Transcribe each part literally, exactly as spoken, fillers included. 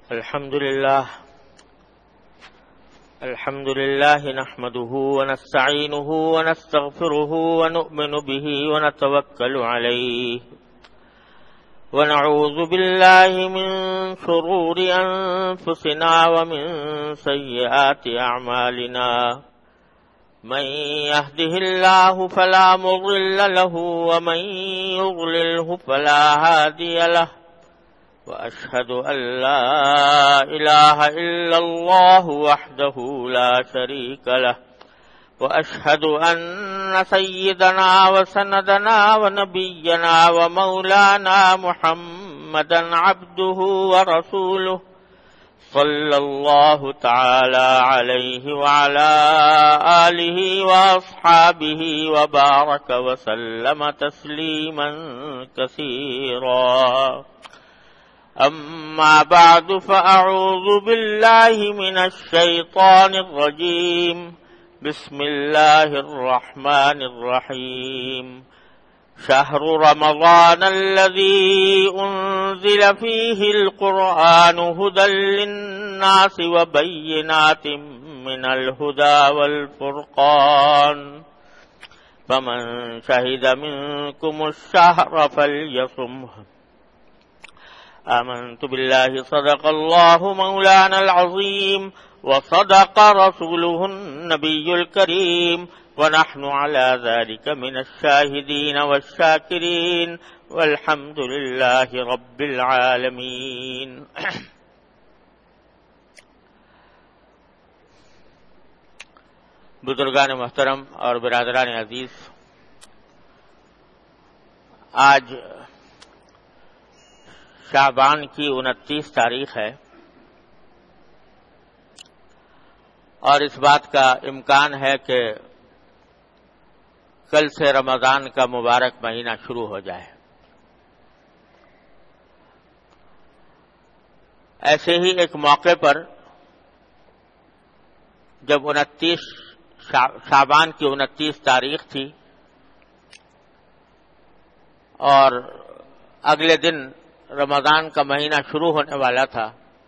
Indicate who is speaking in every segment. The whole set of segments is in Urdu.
Speaker 1: الحمد لله الحمد لله نحمده ونستعينه ونستغفره ونؤمن به ونتوكل عليه ونعوذ بالله من شرور أنفسنا ومن سيئات أعمالنا من يهده الله فلا مضل له ومن يضلله فلا هادي له وأشهد أن لا إله إلا الله وحده لا شريك له وأشهد أن سيدنا وسندنا ونبينا ومولانا محمدا عبده ورسوله صلى الله تعالى عليه وعلى آله وأصحابه وبارك وسلم تسليما كثيرا أما بعد فأعوذ بالله من الشيطان الرجيم بسم الله الرحمن الرحيم شهر رمضان الذي أنزل فيه القرآن هدى للناس وبينات من الهدى والفرقان فمن شهد منكم الشهر فليصمه آمنت بالله صدق الله مولانا العظيم وصدق رسوله النبي الكريم ونحن على ذلك من الشاهدين والشاكرين والحمد لله رب العالمين. بزرگان محترم اور برادران عزیز، آج شعبان کی انتیس تاریخ ہے اور اس بات کا امکان ہے کہ کل سے رمضان کا مبارک مہینہ شروع ہو جائے. ایسے ہی ایک موقع پر جب انتیس شعبان کی انتیس تاریخ تھی اور اگلے دن رمضان کا مہینہ شروع ہونے والا تھا،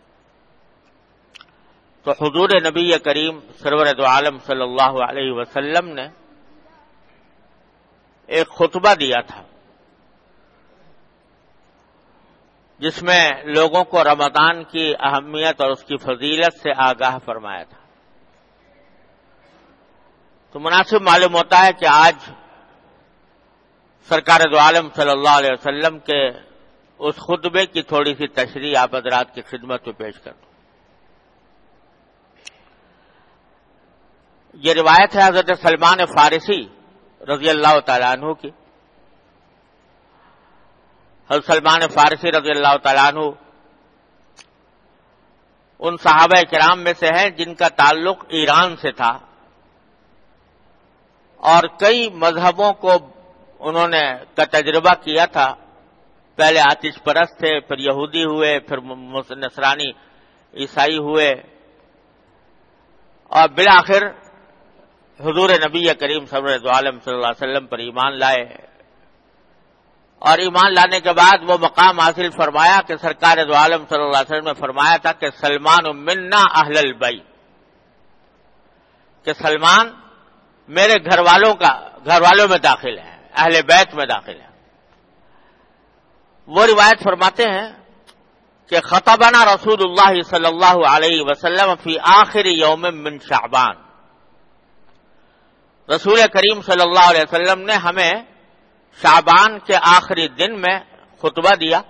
Speaker 1: تو حضور نبی کریم سرور دو عالم صلی اللہ علیہ وسلم نے ایک خطبہ دیا تھا جس میں لوگوں کو رمضان کی اہمیت اور اس کی فضیلت سے آگاہ فرمایا تھا. تو مناسب معلوم ہوتا ہے کہ آج سرکار دو عالم صلی اللہ علیہ وسلم کے اس خطبے کی تھوڑی سی تشریح آپ حضرات کی خدمت میں پیش کر دوں. یہ روایت ہے حضرت سلمان فارسی رضی اللہ تعالیٰ عنہ کی. حضرت سلمان فارسی رضی اللہ تعالیٰ عنہ ان صحابہ کرام میں سے ہیں جن کا تعلق ایران سے تھا اور کئی مذہبوں کو انہوں نے کا تجربہ کیا تھا. پہلے آتش پرست تھے، پھر یہودی ہوئے، پھر نصرانی عیسائی ہوئے اور بالآخر حضور نبی کریم صلی اللہ علیہ وسلم پر ایمان لائے. اور ایمان لانے کے بعد وہ مقام حاصل فرمایا کہ سرکار دو عالم صلی اللہ علیہ وسلم نے فرمایا تھا کہ سلمان منا اہل البیت، کہ سلمان میرے گھر والوں کا گھر والوں میں داخل ہے، اہل بیت میں داخل ہے. وہ روایت فرماتے ہیں کہ خطبنا رسول اللہ صلی اللہ علیہ وسلم فی آخر یوم من شعبان، رسول کریم صلی اللہ علیہ وسلم نے ہمیں شعبان کے آخری دن میں خطبہ دیا.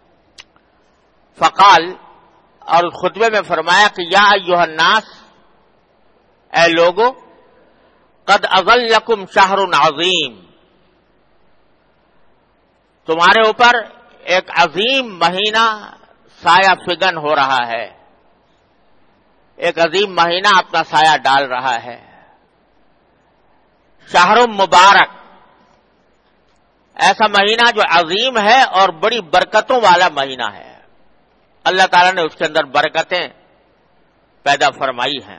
Speaker 1: فقال، اور اس خطبے میں فرمایا کہ یا ایھا الناس، اے لوگو، قد اظلکم شہر عظیم، تمہارے اوپر ایک عظیم مہینہ سایہ فگن ہو رہا ہے، ایک عظیم مہینہ اپنا سایہ ڈال رہا ہے. شہر مبارک، ایسا مہینہ جو عظیم ہے اور بڑی برکتوں والا مہینہ ہے. اللہ تعالیٰ نے اس کے اندر برکتیں پیدا فرمائی ہیں.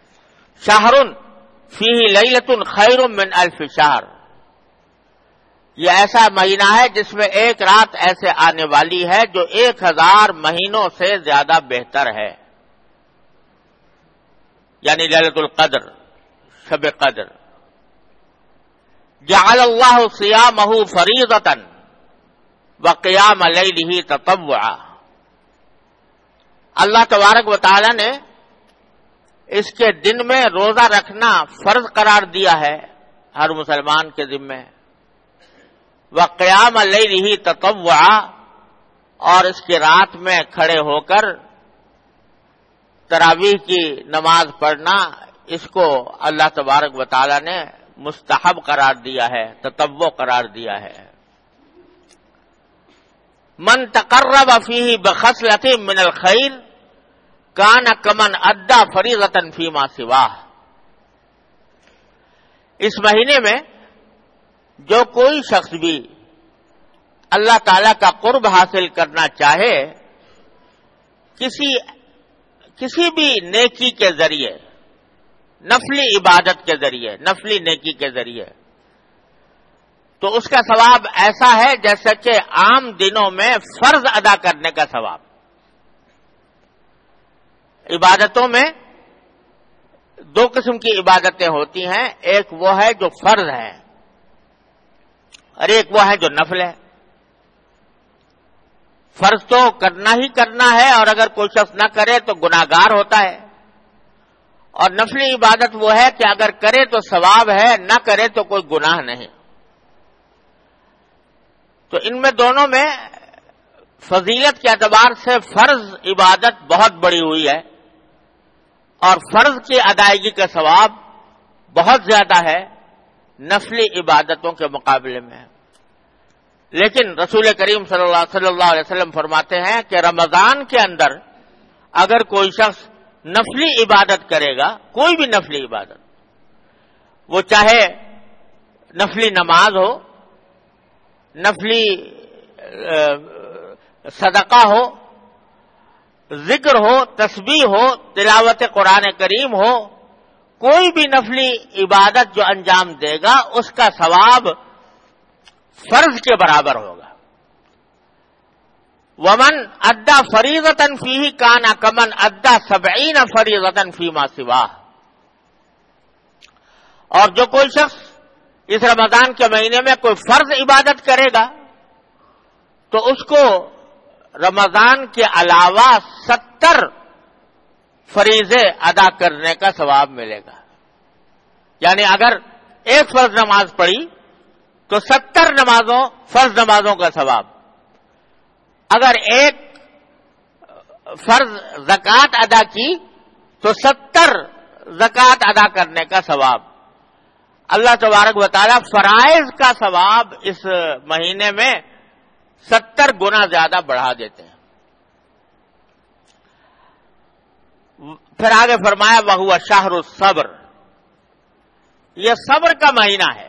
Speaker 1: شہر فیہ لیلۃ خیر من الف شہر، یہ ایسا مہینہ ہے جس میں ایک رات ایسے آنے والی ہے جو ایک ہزار مہینوں سے زیادہ بہتر ہے، یعنی لیلۃ القدر، شب قدر۔ جعل اللہ صیامہ فریضۃ وقیام لیلہ تطوعا، اللہ تبارک و تعالی نے اس کے دن میں روزہ رکھنا فرض قرار دیا ہے ہر مسلمان کے ذمہ، وقیام لیلہ تطوعا، اور اس کی رات میں کھڑے ہو کر تراویح کی نماز پڑھنا، اس کو اللہ تبارک و تعالی نے مستحب قرار دیا ہے، تطوع قرار دیا ہے۔ من تقرب فیہ بخصلۃ من الخیر کان کمن ادی فریضۃ فیما سواہ، اس مہینے میں جو کوئی شخص بھی اللہ تعالی کا قرب حاصل کرنا چاہے کسی کسی بھی نیکی کے ذریعے، نفلی عبادت کے ذریعے، نفلی نیکی کے ذریعے، تو اس کا ثواب ایسا ہے جیسا کہ عام دنوں میں فرض ادا کرنے کا ثواب۔ عبادتوں میں دو قسم کی عبادتیں ہوتی ہیں، ایک وہ ہے جو فرض ہے اور ایک وہ ہے جو نفل ہے۔ فرض تو کرنا ہی کرنا ہے، اور اگر کوئی شخص نہ کرے تو گناہگار ہوتا ہے، اور نفلی عبادت وہ ہے کہ اگر کرے تو ثواب ہے، نہ کرے تو کوئی گناہ نہیں۔ تو ان میں دونوں میں فضیلت کے اعتبار سے فرض عبادت بہت بڑی ہوئی ہے، اور فرض کی ادائیگی کا ثواب بہت زیادہ ہے نفلی عبادتوں کے مقابلے میں۔ لیکن رسول کریم صلی اللہ صلی اللہ علیہ وسلم فرماتے ہیں کہ رمضان کے اندر اگر کوئی شخص نفلی عبادت کرے گا، کوئی بھی نفلی عبادت، وہ چاہے نفلی نماز ہو، نفلی صدقہ ہو، ذکر ہو، تسبیح ہو، تلاوت قرآن کریم ہو، کوئی بھی نفلی عبادت جو انجام دے گا اس کا ثواب فرض کے برابر ہوگا۔ ومن ادا فریضۃ فیہ کان کمن ادا سبعین فریضۃ فیما سواہ، اور جو کوئی شخص اس رمضان کے مہینے میں کوئی فرض عبادت کرے گا تو اس کو رمضان کے علاوہ ستر فریضے ادا کرنے کا ثواب ملے گا۔ یعنی اگر ایک فرض نماز پڑھی تو ستر نمازوں فرض نمازوں کا ثواب، اگر ایک فرض زکوٰۃ ادا کی تو ستر زکوٰۃ ادا کرنے کا ثواب۔ اللہ تبارک و تعالی فرائض کا ثواب اس مہینے میں ستر گنا زیادہ بڑھا دیتے ہیں۔ پھر آگے فرمایا وَهُوَ شَهْرُ الصَّبْرِ، یہ صبر کا مہینہ ہے۔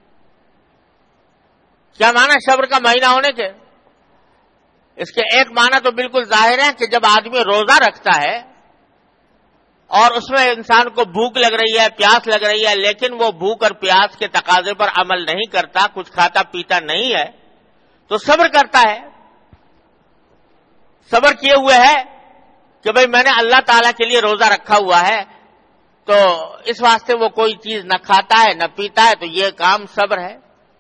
Speaker 1: کیا معنی صبر کا مہینہ ہونے کے؟ اس کے ایک معنی تو بالکل ظاہر ہے کہ جب آدمی روزہ رکھتا ہے اور اس میں انسان کو بھوک لگ رہی ہے، پیاس لگ رہی ہے، لیکن وہ بھوک اور پیاس کے تقاضے پر عمل نہیں کرتا، کچھ کھاتا پیتا نہیں ہے، تو صبر کرتا ہے۔ صبر کیے ہوئے ہے کہ بھئی میں نے اللہ تعالیٰ کے لیے روزہ رکھا ہوا ہے، تو اس واسطے وہ کوئی چیز نہ کھاتا ہے نہ پیتا ہے، تو یہ کام صبر ہے۔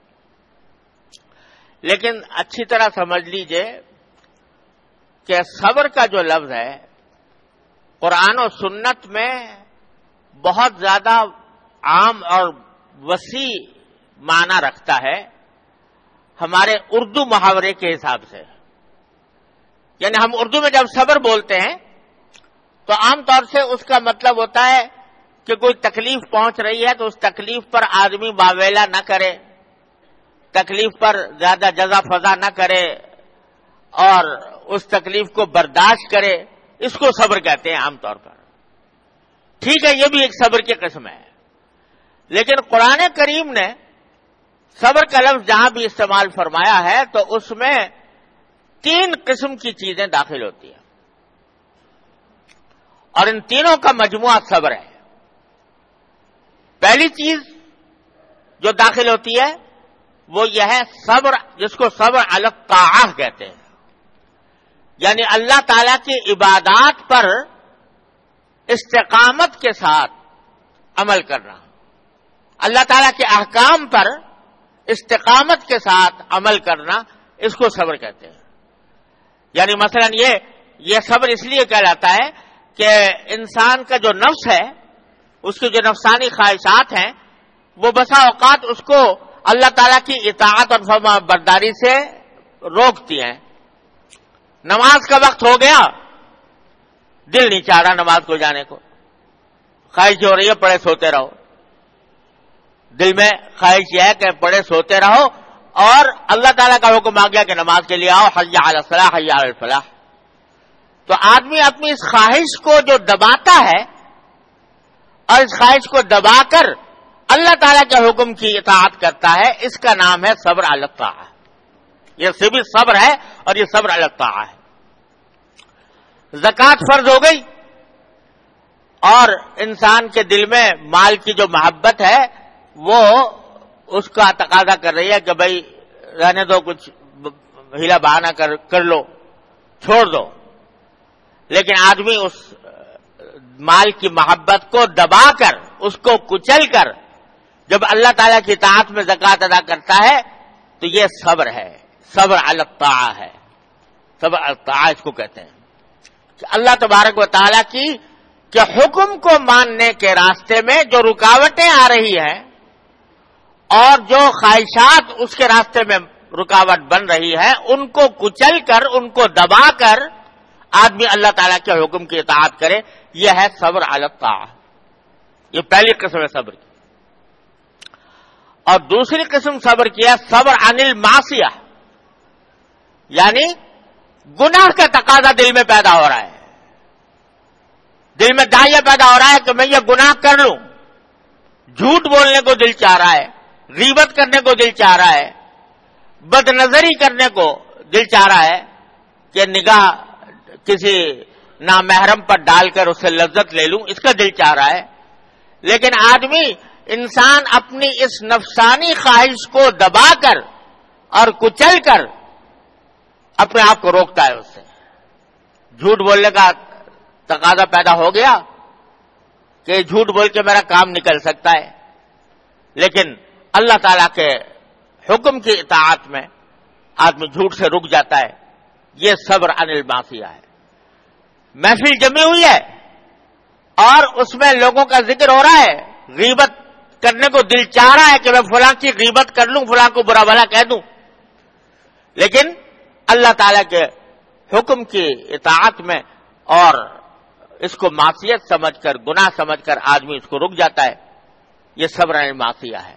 Speaker 1: لیکن اچھی طرح سمجھ لیجئے کہ صبر کا جو لفظ ہے قرآن و سنت میں بہت زیادہ عام اور وسیع معنی رکھتا ہے ہمارے اردو محاورے کے حساب سے۔ یعنی ہم اردو میں جب صبر بولتے ہیں تو عام طور سے اس کا مطلب ہوتا ہے کہ کوئی تکلیف پہنچ رہی ہے تو اس تکلیف پر آدمی باویلا نہ کرے، تکلیف پر زیادہ جزا فضا نہ کرے اور اس تکلیف کو برداشت کرے، اس کو صبر کہتے ہیں عام طور پر۔ ٹھیک ہے، یہ بھی ایک صبر کی قسم ہے، لیکن قرآن کریم نے صبر کا لفظ جہاں بھی استعمال فرمایا ہے تو اس میں تین قسم کی چیزیں داخل ہوتی ہیں، اور ان تینوں کا مجموعہ صبر ہے۔ پہلی چیز جو داخل ہوتی ہے وہ یہ ہے صبر، جس کو صبر علی الطاعہ کہتے ہیں، یعنی اللہ تعالی کی عبادات پر استقامت کے ساتھ عمل کرنا، اللہ تعالی کے احکام پر استقامت کے ساتھ عمل کرنا، اس کو صبر کہتے ہیں۔ یعنی مثلا یہ یہ صبر اس لیے کہلاتا ہے کہ انسان کا جو نفس ہے، اس کی جو نفسانی خواہشات ہیں، وہ بسا اوقات اس کو اللہ تعالیٰ کی اطاعت اور فرما برداری سے روکتی ہیں۔ نماز کا وقت ہو گیا، دل نہیں چاہ رہا نماز کو جانے کو، خواہش ہو رہی ہے پڑے سوتے رہو، دل میں خواہش یہ ہے کہ پڑے سوتے رہو، اور اللہ تعالیٰ کا حکم آ گیا کہ نماز کے لیے آؤ، حی علی الصلاح حی علی الفلاح۔ تو آدمی اپنی اس خواہش کو جو دباتا ہے اور اس خواہش کو دبا کر اللہ تعالیٰ کے حکم کی اطاعت کرتا ہے، اس کا نام ہے صبر علی الطاعہ۔ یہ صرف صبر ہے اور یہ صبر علی الطاعہ ہے۔ زکوٰۃ فرض ہو گئی اور انسان کے دل میں مال کی جو محبت ہے وہ اس کا تقاضا کر رہی ہے کہ بھائی رہنے دو، کچھ ہیلا بہانہ کر کر لو، چھوڑ دو، لیکن آدمی اس مال کی محبت کو دبا کر، اس کو کچل کر جب اللہ تعالیٰ کی اطاعت میں زکوٰۃ ادا کرتا ہے تو یہ صبر ہے، صبر علی الطاعہ ہے، صبر علی الطاعہ اس کو کہتے ہیں کہ اللہ تبارک و تعالیٰ کی کہ حکم کو ماننے کے راستے میں جو رکاوٹیں آ رہی ہیں اور جو خواہشات اس کے راستے میں رکاوٹ بن رہی ہے، ان کو کچل کر، ان کو دبا کر آدمی اللہ تعالیٰ کے حکم کی اطاعت کرے، یہ ہے صبر علی الطاعہ۔ یہ پہلی قسم ہے صبر کی۔ اور دوسری قسم صبر کی ہے صبر عن المعصیہ، یعنی گناہ کا تقاضا دل میں پیدا ہو رہا ہے، دل میں داعیہ پیدا ہو رہا ہے کہ میں یہ گناہ کر لوں، جھوٹ بولنے کو دل چاہ رہا ہے، غیبت کرنے کو دل چاہ رہا ہے، بد نظری کرنے کو دل چاہ رہا ہے کہ نگاہ کسی نامحرم پر ڈال کر اس سے لذت لے لوں، اس کا دل چاہ رہا ہے، لیکن آدمی انسان اپنی اس نفسانی خواہش کو دبا کر اور کچل کر اپنے آپ کو روکتا ہے، اس سے جھوٹ بولنے کا تقاضا پیدا ہو گیا کہ جھوٹ بول کے میرا کام نکل سکتا ہے، لیکن اللہ تعالیٰ کے حکم کی اطاعت میں آدمی جھوٹ سے رک جاتا ہے، یہ صبر عن المعصیہ ہے۔ محفل جمی ہوئی ہے اور اس میں لوگوں کا ذکر ہو رہا ہے، غیبت کرنے کو دل چاہ رہا ہے کہ میں فلاں کی غیبت کر لوں، فلاں کو برا بھلا کہہ دوں، لیکن اللہ تعالیٰ کے حکم کی اطاعت میں اور اس کو معصیت سمجھ کر، گناہ سمجھ کر آدمی اس کو رک جاتا ہے، یہ صبر عن المعصیہ ہے۔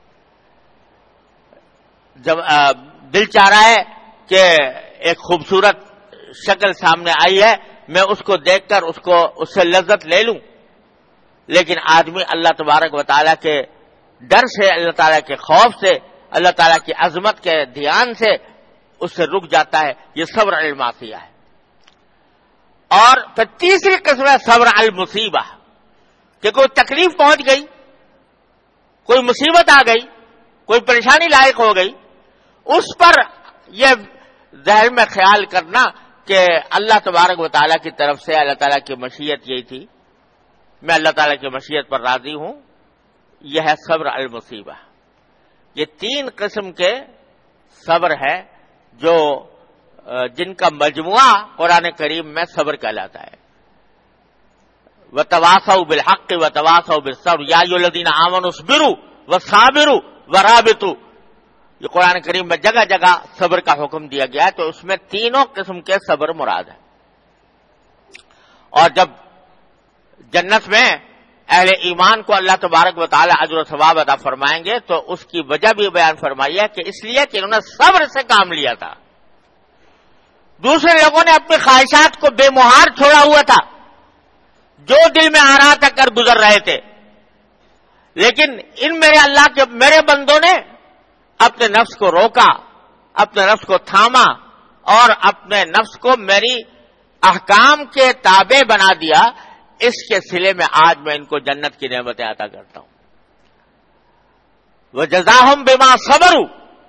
Speaker 1: جب دل چاہ رہا ہے کہ ایک خوبصورت شکل سامنے آئی ہے، میں اس کو دیکھ کر اس کو اس سے لذت لے لوں، لیکن آدمی اللہ تبارک و تعالیٰ کے ڈر سے، اللہ تعالیٰ کے خوف سے، اللہ تعالیٰ کی عظمت کے دھیان سے اس سے رک جاتا ہے، یہ صبر علی المعصیہ ہے۔ اور پھر تیسری قسم ہے صبر علی المصیبہ، کہ کوئی تکلیف پہنچ گئی، کوئی مصیبت آ گئی، کوئی پریشانی لاحق ہو گئی، اس پر یہ ذہن میں خیال کرنا کہ اللہ تبارک و تعالیٰ کی طرف سے اللہ تعالیٰ کی مشیت یہی تھی، میں اللہ تعالیٰ کی مشیت پر راضی ہوں، یہ ہے صبر علی المصیبہ۔ یہ تین قسم کے صبر ہے جو جن کا مجموعہ قرآن کریم میں صبر کہلاتا ہے۔ وَتَوَاصَوْا بِالْحَقِّ وَتَوَاصَوْا بِالصَّبْرِ يَا أَيُّهَا الَّذِينَ آمَنُوا اصْبِرُوا وَصَابِرُوا وَرَابِطُوا، یہ قرآن کریم میں جگہ جگہ صبر کا حکم دیا گیا ہے، تو اس میں تینوں قسم کے صبر مراد ہے۔ اور جب جنت میں اہل ایمان کو اللہ تبارک و تعالی اجر و ثواب عطا فرمائیں گے تو اس کی وجہ بھی بیان فرمائی ہے کہ اس لیے کہ انہوں نے صبر سے کام لیا تھا۔ دوسرے لوگوں نے اپنی خواہشات کو بے مہار چھوڑا ہوا تھا، جو دل میں آ رہا تھا کر گزر رہے تھے، لیکن ان میرے اللہ کے میرے بندوں نے اپنے نفس کو روکا، اپنے نفس کو تھاما اور اپنے نفس کو میری احکام کے تابع بنا دیا، اس کے صلے میں آج میں ان کو جنت کی نعمتیں عطا کرتا ہوں۔ وَجَزَاهُمْ بِمَا صَبَرُوا،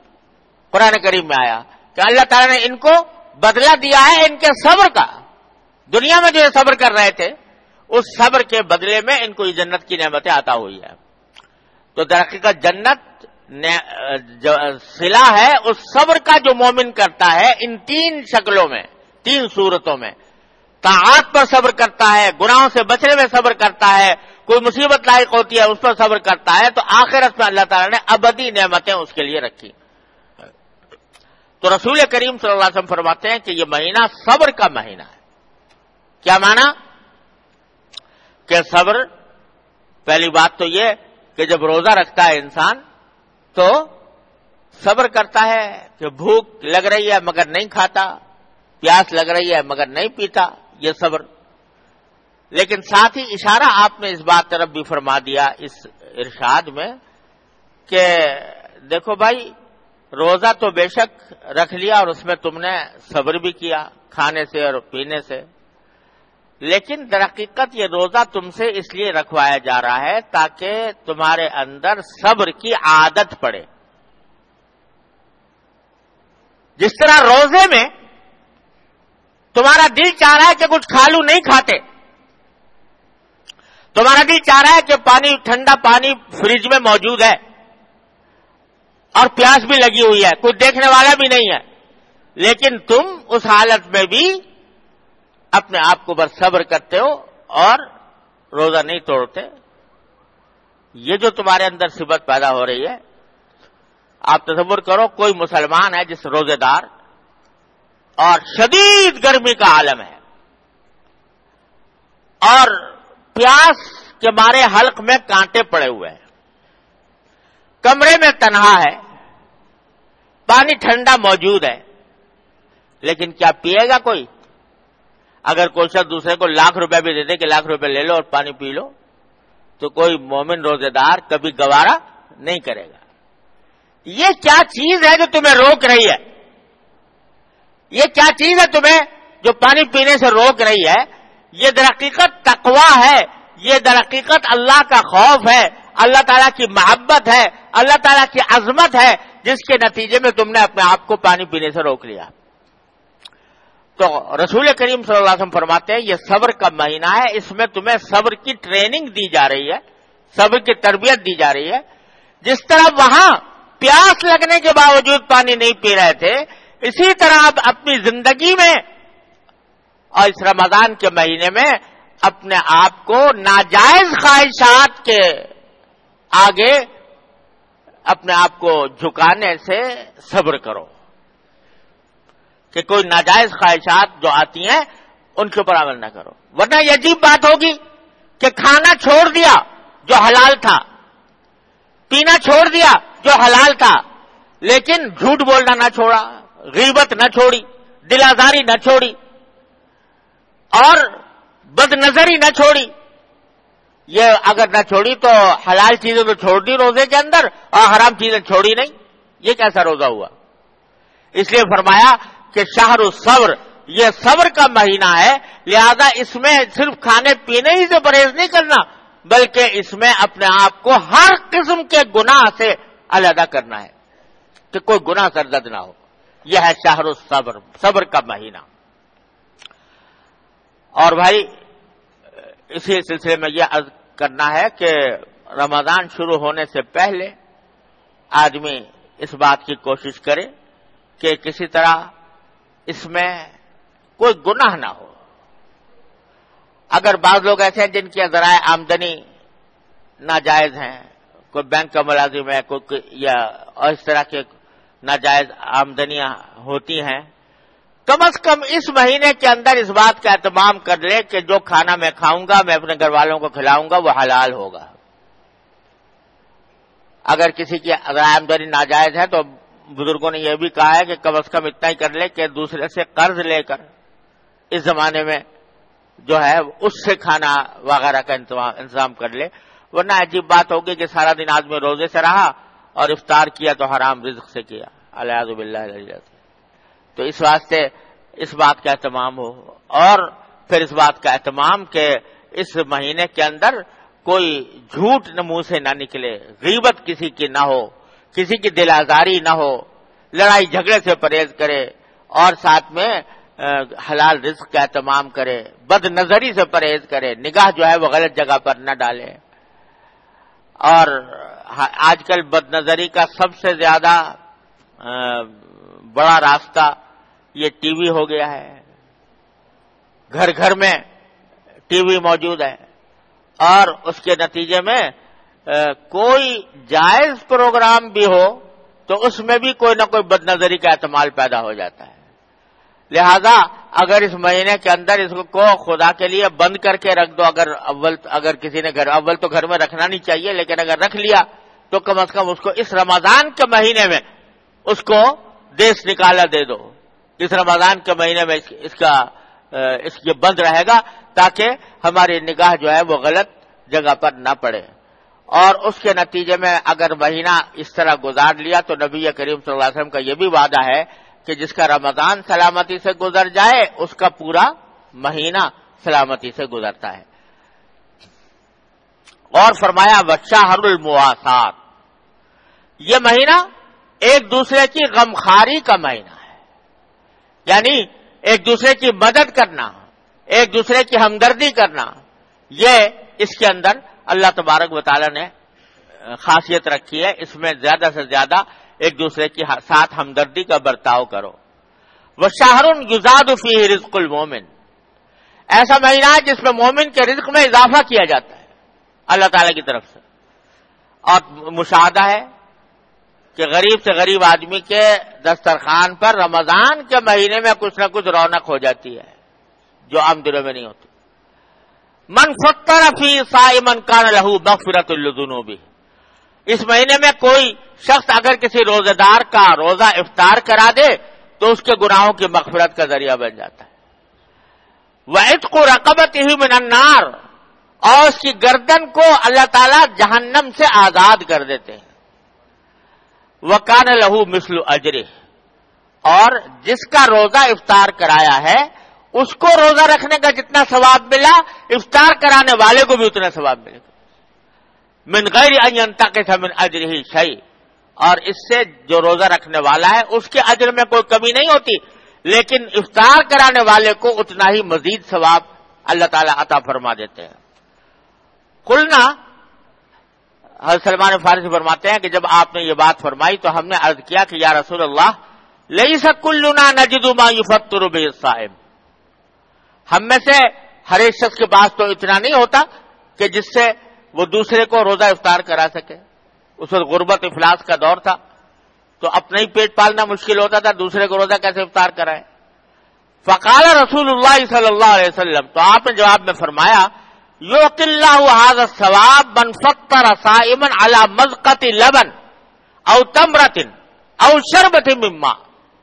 Speaker 1: قرآن کریم میں آیا کہ اللہ تعالیٰ نے ان کو بدلہ دیا ہے ان کے صبر کا. دنیا میں جو یہ صبر کر رہے تھے اس صبر کے بدلے میں ان کو یہ جنت کی نعمتیں عطا ہوئی ہے. تو در حقیقت جنت صلہ ہے اس صبر کا جو مومن کرتا ہے ان تین شکلوں میں, تین صورتوں میں. طاعات پر صبر کرتا ہے, گناہوں سے بچنے میں صبر کرتا ہے, کوئی مصیبت لاحق ہوتی ہے اس پر صبر کرتا ہے, تو آخرت میں اللہ تعالیٰ نے ابدی نعمتیں اس کے لیے رکھی. تو رسول کریم صلی اللہ علیہ وسلم فرماتے ہیں کہ یہ مہینہ صبر کا مہینہ ہے. کیا معنی؟ کہ صبر, پہلی بات تو یہ کہ جب روزہ رکھتا ہے انسان تو صبر کرتا ہے کہ بھوک لگ رہی ہے مگر نہیں کھاتا, پیاس لگ رہی ہے مگر نہیں پیتا, یہ صبر. لیکن ساتھ ہی اشارہ آپ نے اس بات طرف بھی فرما دیا اس ارشاد میں کہ دیکھو بھائی روزہ تو بے شک رکھ لیا اور اس میں تم نے صبر بھی کیا کھانے سے اور پینے سے, لیکن در حقیقت یہ روزہ تم سے اس لیے رکھوایا جا رہا ہے تاکہ تمہارے اندر صبر کی عادت پڑے. جس طرح روزے میں تمہارا دل چاہ رہا ہے کہ کچھ کھا لوں, نہیں کھاتے, تمہارا دل چاہ رہا ہے کہ پانی, ٹھنڈا پانی فریج میں موجود ہے اور پیاس بھی لگی ہوئی ہے, کوئی دیکھنے والا بھی نہیں ہے, لیکن تم اس حالت میں بھی اپنے آپ کو بس صبر کرتے ہو اور روزہ نہیں توڑتے. یہ جو تمہارے اندر صفت پیدا ہو رہی ہے, آپ تصور کرو کوئی مسلمان ہے جس روزے دار اور شدید گرمی کا عالم ہے اور پیاس کے مارے حلق میں کانٹے پڑے ہوئے ہیں, کمرے میں تنہا ہے, پانی ٹھنڈا موجود ہے, لیکن کیا پیے گا کوئی؟ اگر کوئی شخص دوسرے کو لاکھ روپے بھی دے دے کہ لاکھ روپے لے لو اور پانی پی لو تو کوئی مومن روزے دار کبھی گوارا نہیں کرے گا. یہ کیا چیز ہے جو تمہیں روک رہی ہے؟ یہ کیا چیز ہے تمہیں جو پانی پینے سے روک رہی ہے؟ یہ در حقیقت تقویٰ ہے, یہ در حقیقت اللہ کا خوف ہے, اللہ تعالیٰ کی محبت ہے, اللہ تعالیٰ کی عظمت ہے, جس کے نتیجے میں تم نے اپنے آپ کو پانی پینے سے روک لیا. تو رسول کریم صلی اللہ علیہ وسلم فرماتے ہیں یہ صبر کا مہینہ ہے, اس میں تمہیں صبر کی ٹریننگ دی جا رہی ہے, صبر کی تربیت دی جا رہی ہے. جس طرح وہاں پیاس لگنے کے باوجود پانی نہیں پی رہے تھے, اسی طرح آپ اپنی زندگی میں اور اس رمضان کے مہینے میں اپنے آپ کو ناجائز خواہشات کے آگے اپنے آپ کو جھکانے سے صبر کرو کہ کوئی ناجائز خواہشات جو آتی ہیں ان کے اوپر عمل نہ کرو. ورنہ یہ عجیب بات ہوگی کہ کھانا چھوڑ دیا جو حلال تھا, پینا چھوڑ دیا جو حلال تھا, لیکن جھوٹ بولنا نہ چھوڑا, غیبت نہ چھوڑی, دل آزاری نہ چھوڑی اور بد نظری نہ چھوڑی. یہ اگر نہ چھوڑی تو حلال چیزیں تو چھوڑ دی روزے کے اندر اور حرام چیزیں چھوڑی نہیں, یہ کیسا روزہ ہوا؟ اس لیے فرمایا کہ شہر الصبر, یہ صبر کا مہینہ ہے, لہذا اس میں صرف کھانے پینے ہی سے پرہیز نہیں کرنا بلکہ اس میں اپنے آپ کو ہر قسم کے گناہ سے علیحدہ کرنا ہے کہ کوئی گناہ سرزد نہ ہو. یہ ہے شہر الصبر, صبر کا مہینہ. اور بھائی اسی سلسلے میں یہ عرض کرنا ہے کہ رمضان شروع ہونے سے پہلے آدمی اس بات کی کوشش کرے کہ کسی طرح اس میں کوئی گناہ نہ ہو. اگر بعض لوگ ایسے ہیں جن کے ذرائع آمدنی ناجائز ہیں, کوئی بینک کا ملازم ہے, کوئی یا اس طرح کے ناجائز آمدنیاں ہوتی ہیں, کم از کم اس مہینے کے اندر اس بات کا اہتمام کر لے کہ جو کھانا میں کھاؤں گا, میں اپنے گھر والوں کو کھلاؤں گا, وہ حلال ہوگا. اگر کسی کی آمدنی ناجائز ہے تو بزرگوں نے یہ بھی کہا ہے کہ کم از کم اتنا ہی کر لے کہ دوسرے سے قرض لے کر اس زمانے میں جو ہے اس سے کھانا وغیرہ کا انتظام کر لے. ورنہ عجیب بات ہوگی کہ سارا دن آدمی روزے سے رہا اور افطار کیا تو حرام رزق سے کیا, الیاذ باللہ. تو اس واسطے اس بات کا اہتمام ہو, اور پھر اس بات کا اہتمام کہ اس مہینے کے اندر کوئی جھوٹ منہ سے نہ نکلے, غیبت کسی کی نہ ہو, کسی کی دل آزاری نہ ہو, لڑائی جھگڑے سے پرہیز کرے اور ساتھ میں حلال رزق کا اہتمام کرے، بد نظری سے پرہیز کرے، نگاہ جو ہے وہ غلط جگہ پر نہ ڈالے۔ اور آج کل بد نظری کا سب سے زیادہ بڑا راستہ یہ ٹی وی ہو گیا ہے، گھر گھر میں ٹی وی موجود ہے، اور اس کے نتیجے میں کوئی جائز پروگرام بھی ہو تو اس میں بھی کوئی نہ کوئی بد نظری کا احتمال پیدا ہو جاتا ہے۔ لہذا اگر اس مہینے کے اندر اس کو خدا کے لیے بند کر کے رکھ دو، اگر اول اگر کسی نے گھر اول تو گھر میں رکھنا نہیں چاہیے، لیکن اگر رکھ لیا تو کم از کم اس کو اس رمضان کے مہینے میں اس کو دیس نکالا دے دو، اس رمضان کے مہینے میں اس کا اس یہ بند رہے گا تاکہ ہماری نگاہ جو ہے وہ غلط جگہ پر نہ پڑے۔ اور اس کے نتیجے میں اگر مہینہ اس طرح گزار لیا تو نبی کریم صلی اللہ علیہ وسلم کا یہ بھی وعدہ ہے کہ جس کا رمضان سلامتی سے گزر جائے اس کا پورا مہینہ سلامتی سے گزرتا ہے۔ اور فرمایا وشہر المواسات، یہ مہینہ ایک دوسرے کی غمخواری کا مہینہ ہے، یعنی ایک دوسرے کی مدد کرنا، ایک دوسرے کی ہمدردی کرنا، یہ اس کے اندر اللہ تبارک و تعالی نے خاصیت رکھی ہے۔ اس میں زیادہ سے زیادہ ایک دوسرے کے ساتھ ہمدردی کا برتاؤ کرو۔ وشہر یزاد فیہ رزق المومن، ایسا مہینہ ہے جس میں مومن کے رزق میں اضافہ کیا جاتا ہے اللہ تعالی کی طرف سے۔ اور مشاہدہ ہے کہ غریب سے غریب آدمی کے دسترخوان پر رمضان کے مہینے میں کچھ نہ کچھ رونق ہو جاتی ہے جو عام دنوں میں نہیں ہوتی۔ من فطر فی صائما کان لہ مغفرۃ لذنوبہ، اس مہینے میں کوئی شخص اگر کسی روزہ دار کا روزہ افطار کرا دے تو اس کے گناہوں کی مغفرت کا ذریعہ بن جاتا ہے۔ وعتق رقبتہ من النار، اور اس کی گردن کو اللہ تعالیٰ جہنم سے آزاد کر دیتے ہیں۔ وَكَانَ لَهُ مِثْلُ أَجْرِهِ، اور جس کا روزہ افطار کرایا ہے اس کو روزہ رکھنے کا جتنا ثواب ملا افطار کرانے والے کو بھی اتنا ثواب ملے گا۔ من غیر ان ينتقص من اجرہ شیء، اور اس سے جو روزہ رکھنے والا ہے اس کے اجر میں کوئی کمی نہیں ہوتی، لیکن افطار کرانے والے کو اتنا ہی مزید ثواب اللہ تعالیٰ عطا فرما دیتے ہیں۔ قلنا، حضرت سلمان فارسی فرماتے ہیں کہ جب آپ نے یہ بات فرمائی تو ہم نے عرض کیا کہ یا رسول اللہ لیس کلنا نجد ما یفطر به الصائم، ہم میں سے ہر ایک شخص کے پاس تو اتنا نہیں ہوتا کہ جس سے وہ دوسرے کو روزہ افطار کرا سکے۔ اس وقت غربت افلاس کا دور تھا تو اپنا ہی پیٹ پالنا مشکل ہوتا تھا، دوسرے کو روزہ کیسے افطار کرائے۔ فقال رسول اللہ صلی اللہ علیہ وسلم، تو آپ نے جواب میں فرمایا یعطی اللہ ھذا الثواب من فطر صائما علی مذقۃ لبن او تمرۃ او شربۃ من ماء،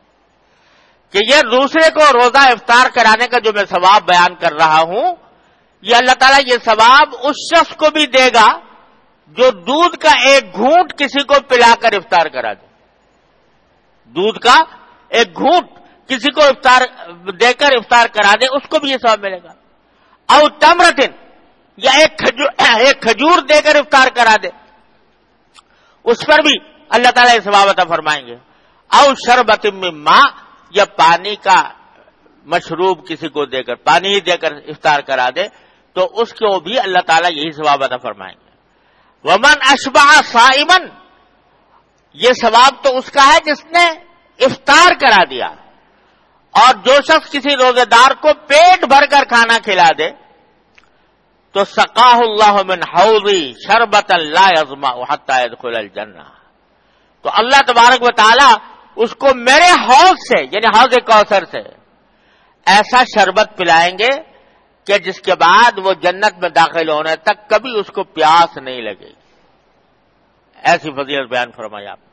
Speaker 1: کہ یہ دوسرے کو روزہ افطار کرانے کا جو میں ثواب بیان کر رہا ہوں، یہ اللہ تعالیٰ یہ ثواب اس شخص کو بھی دے گا جو دودھ کا ایک گھونٹ کسی کو پلا کر افطار کرا دے، دودھ کا ایک گھونٹ کسی کو افطار دے کر افطار کرا دے، اس کو بھی یہ ثواب ملے گا۔ او تمرتن، یا ایک کھجور ایک کھجور دے کر افطار کرا دے، اس پر بھی اللہ تعالیٰ یہ ثواب عطا فرمائیں گے۔ او شربۃ من ماء، یا پانی کا مشروب کسی کو دے کر، پانی ہی دے کر افطار کرا دے تو اس کو بھی اللہ تعالیٰ یہی ثواب عطا فرمائیں گے۔ ومن اشبع صائما، یہ ثواب تو اس کا ہے جس نے افطار کرا دیا، اور جو شخص کسی روزے دار کو پیٹ بھر کر کھانا کھلا دے تو سقاہ اللہ من حوضی شربۃ لا یظمأ حتی یدخل الجنہ، تو اللہ تبارک و تعالی اس کو میرے حوض سے یعنی حوض کوثر سے ایسا شربت پلائیں گے کہ جس کے بعد وہ جنت میں داخل ہونے تک کبھی اس کو پیاس نہیں لگے گی۔ ایسی فضیلت بیان فرمائی آپ۔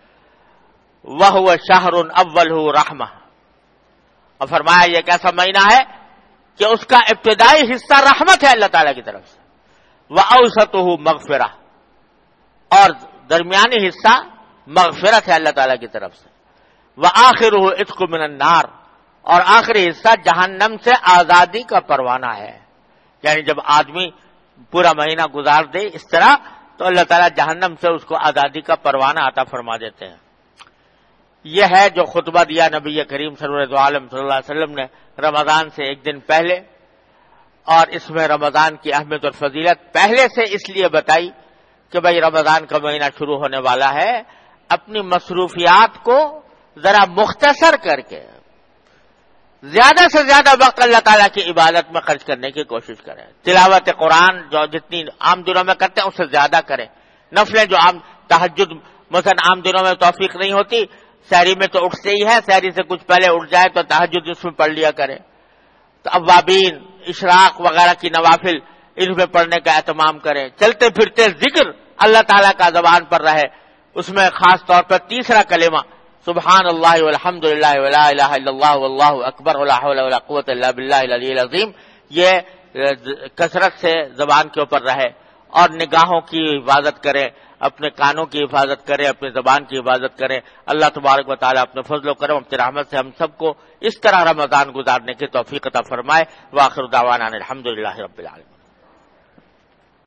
Speaker 1: وَهُوَ شَهْرٌ أَوَّلُهُ رَحْمَةٌ، اور فرمایا یہ کیسا مہینہ ہے کہ اس کا ابتدائی حصہ رحمت ہے اللہ تعالیٰ کی طرف سے، وَأَوْسَطُهُ مَغْفِرَةٌ، اور درمیانی حصہ مغفرت ہے اللہ تعالیٰ کی طرف سے، وَآخِرُهُ عِتْقٌ مِّنَ النَّارِ، اور آخری حصہ جہنم سے آزادی کا پروانہ ہے، یعنی جب آدمی پورا مہینہ گزار دے اس طرح تو اللہ تعالیٰ جہنم سے اس کو آزادی کا پروانہ عطا فرما دیتے ہیں۔ یہ ہے جو خطبہ دیا نبی کریم سرور دو عالم صلی اللہ علیہ وسلم نے رمضان سے ایک دن پہلے، اور اس میں رمضان کی اہمیت اور فضیلت پہلے سے اس لیے بتائی کہ بھائی رمضان کا مہینہ شروع ہونے والا ہے، اپنی مصروفیات کو ذرا مختصر کر کے زیادہ سے زیادہ وقت اللہ تعالیٰ کی عبادت میں خرچ کرنے کی کوشش کریں. تلاوت قرآن جو جتنی عام دنوں میں کرتے ہیں اس سے زیادہ کریں. نفلیں جو عام تہجد مثلا عام دنوں میں توفیق نہیں ہوتی، سحری میں تو اٹھتے ہی ہے، سحری سے کچھ پہلے اٹھ جائے تو تہجد اس میں پڑھ لیا کریں. تو اوابین، اشراق وغیرہ کی نوافل ان میں پڑھنے کا اہتمام کریں. چلتے پھرتے ذکر اللہ تعالیٰ کا زبان پر رہے، اس میں خاص طور پر تیسرا کلمہ سبحان اللہ والحمد للہ ولا الہ الا اللہ واللہ اکبر ولا حول ولا قوت الا باللہ العلی العظیم، یہ کثرت سے زبان کے اوپر رہے. اور نگاہوں کی حفاظت کریں، اپنے کانوں کی حفاظت کریں، اپنی زبان کی حفاظت کریں. اللہ تبارک و تعالیٰ اپنے فضل و کرم، اپنی رحمت سے ہم سب کو اس طرح رمضان گزارنے کی توفیق عطا فرمائے. وآخر دعوانا الحمد للہ رب العالمین.